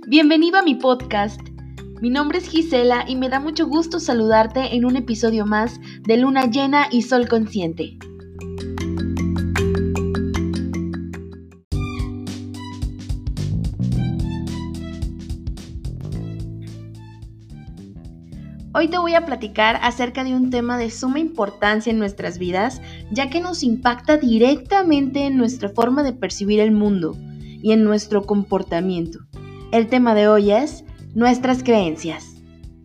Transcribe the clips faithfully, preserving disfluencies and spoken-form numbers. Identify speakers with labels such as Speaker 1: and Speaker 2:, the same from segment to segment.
Speaker 1: Bienvenido a mi podcast. Mi nombre es Gisela y me da mucho gusto saludarte en un episodio más de Luna Llena y Sol Consciente. Hoy te voy a platicar acerca de un tema de suma importancia en nuestras vidas, ya que nos impacta directamente en nuestra forma de percibir el mundo y en nuestro comportamiento. El tema de hoy es nuestras creencias.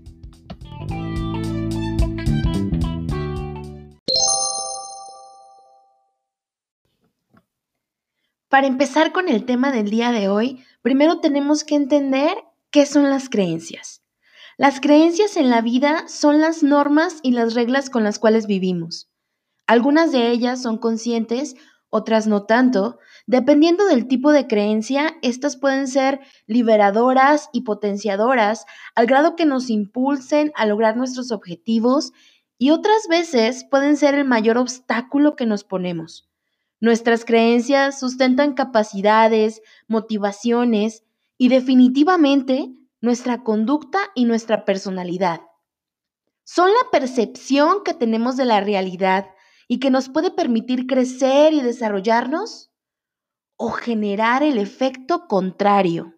Speaker 1: Para empezar con el tema del día de hoy, primero tenemos que entender qué son las creencias. Las creencias en la vida son las normas y las reglas con las cuales vivimos. Algunas de ellas son conscientes, otras no tanto. Dependiendo del tipo de creencia, estas pueden ser liberadoras y potenciadoras al grado que nos impulsen a lograr nuestros objetivos, y otras veces pueden ser el mayor obstáculo que nos ponemos. Nuestras creencias sustentan capacidades, motivaciones y definitivamente nuestra conducta y nuestra personalidad. Son la percepción que tenemos de la realidad y que nos puede permitir crecer y desarrollarnos, o generar el efecto contrario.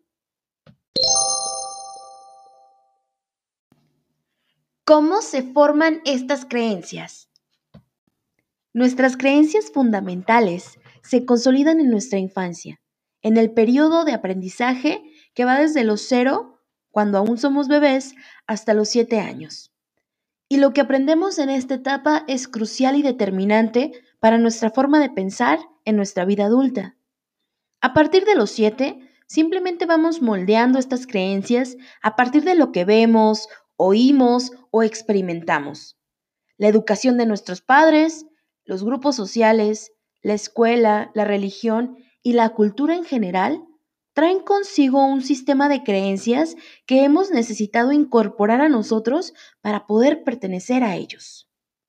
Speaker 1: ¿Cómo se forman estas creencias? Nuestras creencias fundamentales se consolidan en nuestra infancia, en el periodo de aprendizaje que va desde los cero, cuando aún somos bebés, hasta los siete años. Y lo que aprendemos en esta etapa es crucial y determinante para nuestra forma de pensar en nuestra vida adulta. A partir de los siete, simplemente vamos moldeando estas creencias a partir de lo que vemos, oímos o experimentamos. La educación de nuestros padres, los grupos sociales, la escuela, la religión y la cultura en general traen consigo un sistema de creencias que hemos necesitado incorporar a nosotros para poder pertenecer a ellos.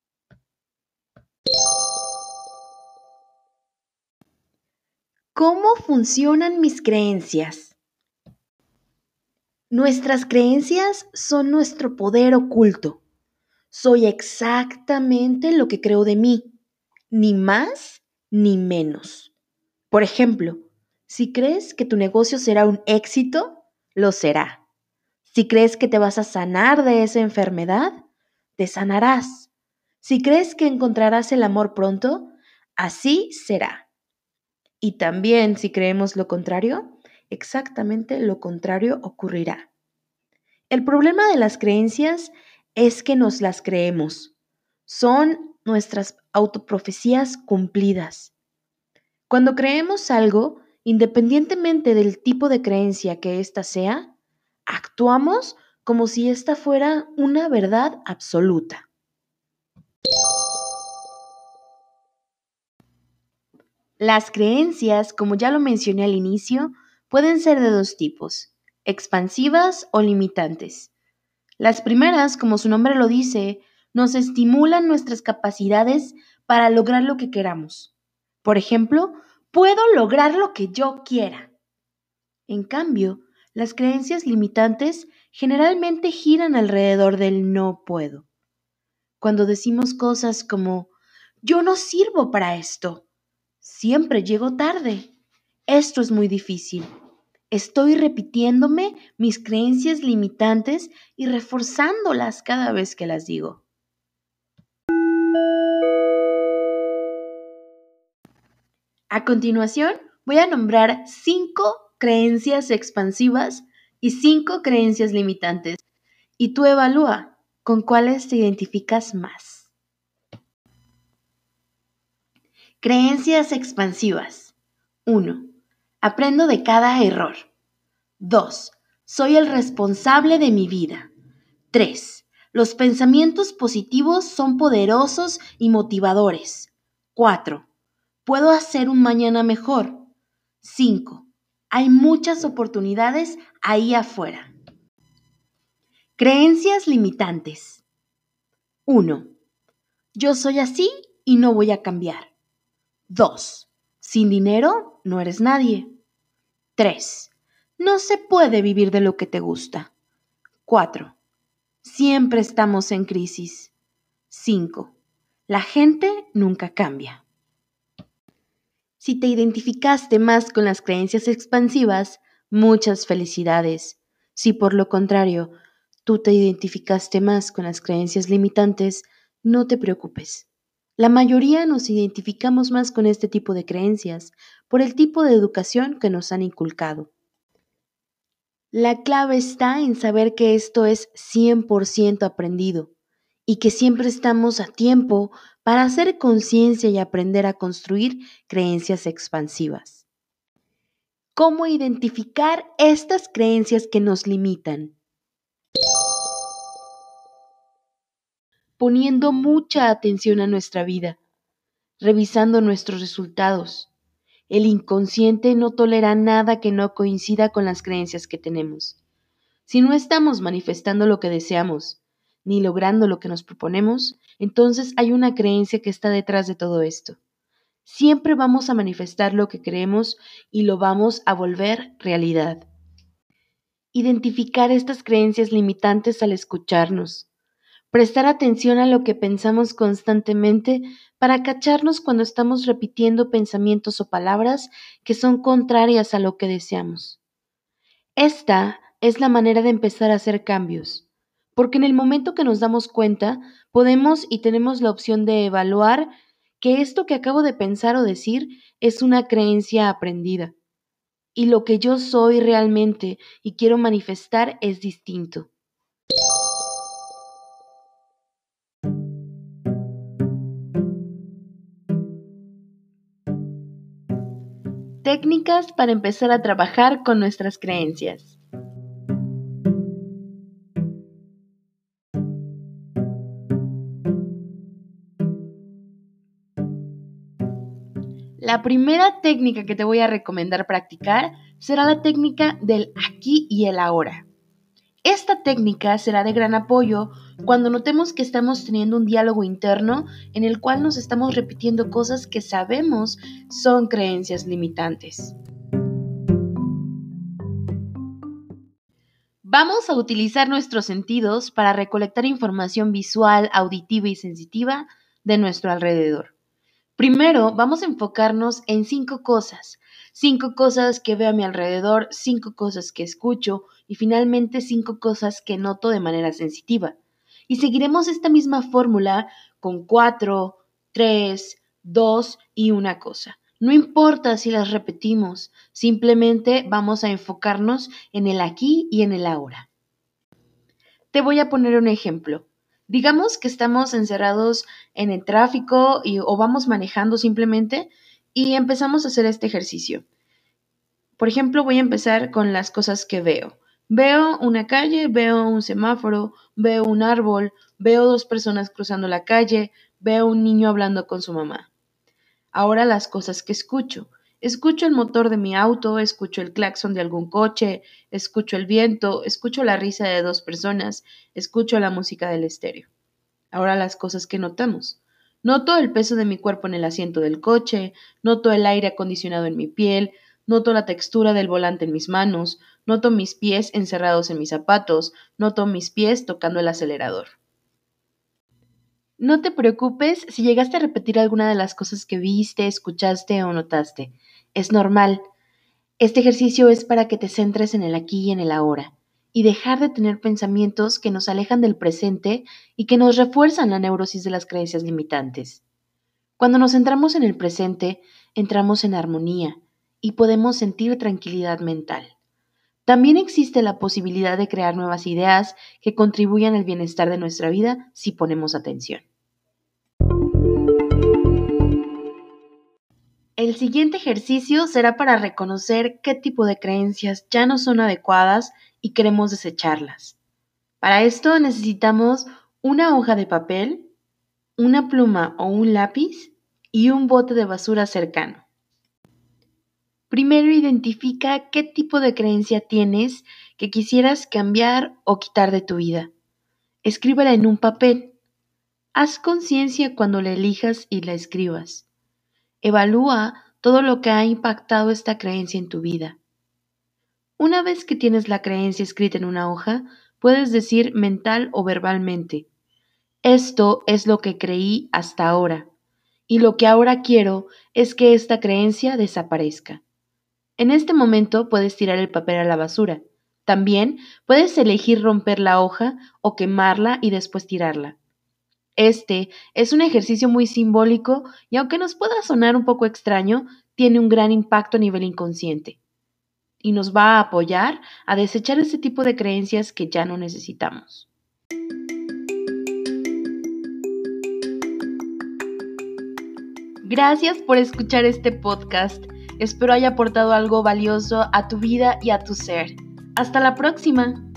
Speaker 1: ¿Cómo funcionan mis creencias? Nuestras creencias son nuestro poder oculto. Soy exactamente lo que creo de mí, ni más ni menos. Por ejemplo, si crees que tu negocio será un éxito, lo será. Si crees que te vas a sanar de esa enfermedad, te sanarás. Si crees que encontrarás el amor pronto, así será. Y también si creemos lo contrario, exactamente lo contrario ocurrirá. El problema de las creencias es que nos las creemos. Son nuestras autoprofecías cumplidas. Cuando creemos algo, independientemente del tipo de creencia que ésta sea, actuamos como si ésta fuera una verdad absoluta. Las creencias, como ya lo mencioné al inicio, pueden ser de dos tipos: expansivas o limitantes. Las primeras, como su nombre lo dice, nos estimulan nuestras capacidades para lograr lo que queramos. Por ejemplo, puedo lograr lo que yo quiera. En cambio, las creencias limitantes generalmente giran alrededor del no puedo. Cuando decimos cosas como yo no sirvo para esto, siempre llego tarde, esto es muy difícil. Estoy repitiéndome mis creencias limitantes y reforzándolas cada vez que las digo. A continuación, voy a nombrar cinco creencias expansivas y cinco creencias limitantes, y tú evalúa con cuáles te identificas más. Creencias expansivas. uno. Aprendo de cada error. dos. Soy el responsable de mi vida. tres. Los pensamientos positivos son poderosos y motivadores. cuatro. Puedo hacer un mañana mejor. cinco. Hay muchas oportunidades ahí afuera. Creencias limitantes. uno. Yo soy así y no voy a cambiar. dos. Sin dinero no eres nadie. tres. No se puede vivir de lo que te gusta. cuatro. Siempre estamos en crisis. cinco. La gente nunca cambia. Si te identificaste más con las creencias expansivas, muchas felicidades. Si por lo contrario, tú te identificaste más con las creencias limitantes, no te preocupes. La mayoría nos identificamos más con este tipo de creencias por el tipo de educación que nos han inculcado. La clave está en saber que esto es cien por ciento aprendido y que siempre estamos a tiempo para hacer conciencia y aprender a construir creencias expansivas. ¿Cómo identificar estas creencias que nos limitan? Poniendo mucha atención a nuestra vida, revisando nuestros resultados. El inconsciente no tolera nada que no coincida con las creencias que tenemos. Si no estamos manifestando lo que deseamos, ni logrando lo que nos proponemos, entonces hay una creencia que está detrás de todo esto. Siempre vamos a manifestar lo que creemos y lo vamos a volver realidad. Identificar estas creencias limitantes al escucharnos. Prestar atención a lo que pensamos constantemente para cacharnos cuando estamos repitiendo pensamientos o palabras que son contrarias a lo que deseamos. Esta es la manera de empezar a hacer cambios, porque en el momento que nos damos cuenta, podemos y tenemos la opción de evaluar que esto que acabo de pensar o decir es una creencia aprendida, y lo que yo soy realmente y quiero manifestar es distinto. Técnicas para empezar a trabajar con nuestras creencias. La primera técnica que te voy a recomendar practicar será la técnica del aquí y el ahora. Esta técnica será de gran apoyo cuando notemos que estamos teniendo un diálogo interno en el cual nos estamos repitiendo cosas que sabemos son creencias limitantes. Vamos a utilizar nuestros sentidos para recolectar información visual, auditiva y sensitiva de nuestro alrededor. Primero, vamos a enfocarnos en cinco cosas. Cinco cosas que veo a mi alrededor, cinco cosas que escucho y finalmente cinco cosas que noto de manera sensitiva. Y seguiremos esta misma fórmula con cuatro, tres, dos y una cosa. No importa si las repetimos, simplemente vamos a enfocarnos en el aquí y en el ahora. Te voy a poner un ejemplo. Digamos que estamos encerrados en el tráfico y, o vamos manejando simplemente y empezamos a hacer este ejercicio. Por ejemplo, voy a empezar con las cosas que veo. Veo una calle, veo un semáforo, veo un árbol, veo dos personas cruzando la calle, veo un niño hablando con su mamá. Ahora las cosas que escucho. Escucho el motor de mi auto, escucho el claxon de algún coche, escucho el viento, escucho la risa de dos personas, escucho la música del estéreo. Ahora las cosas que notamos. Noto el peso de mi cuerpo en el asiento del coche, noto el aire acondicionado en mi piel, noto la textura del volante en mis manos, noto mis pies encerrados en mis zapatos, noto mis pies tocando el acelerador. No te preocupes si llegaste a repetir alguna de las cosas que viste, escuchaste o notaste. Es normal. Este ejercicio es para que te centres en el aquí y en el ahora y dejar de tener pensamientos que nos alejan del presente y que nos refuerzan la neurosis de las creencias limitantes. Cuando nos centramos en el presente, entramos en armonía y podemos sentir tranquilidad mental. También existe la posibilidad de crear nuevas ideas que contribuyan al bienestar de nuestra vida si ponemos atención. El siguiente ejercicio será para reconocer qué tipo de creencias ya no son adecuadas y queremos desecharlas. Para esto necesitamos una hoja de papel, una pluma o un lápiz y un bote de basura cercano. Primero identifica qué tipo de creencia tienes que quisieras cambiar o quitar de tu vida. Escríbela en un papel. Haz conciencia cuando la elijas y la escribas. Evalúa todo lo que ha impactado esta creencia en tu vida. Una vez que tienes la creencia escrita en una hoja, puedes decir mental o verbalmente: esto es lo que creí hasta ahora, y lo que ahora quiero es que esta creencia desaparezca. En este momento puedes tirar el papel a la basura. También puedes elegir romper la hoja o quemarla y después tirarla. Este es un ejercicio muy simbólico y aunque nos pueda sonar un poco extraño, tiene un gran impacto a nivel inconsciente y nos va a apoyar a desechar ese tipo de creencias que ya no necesitamos. Gracias por escuchar este podcast. Espero haya aportado algo valioso a tu vida y a tu ser. Hasta la próxima.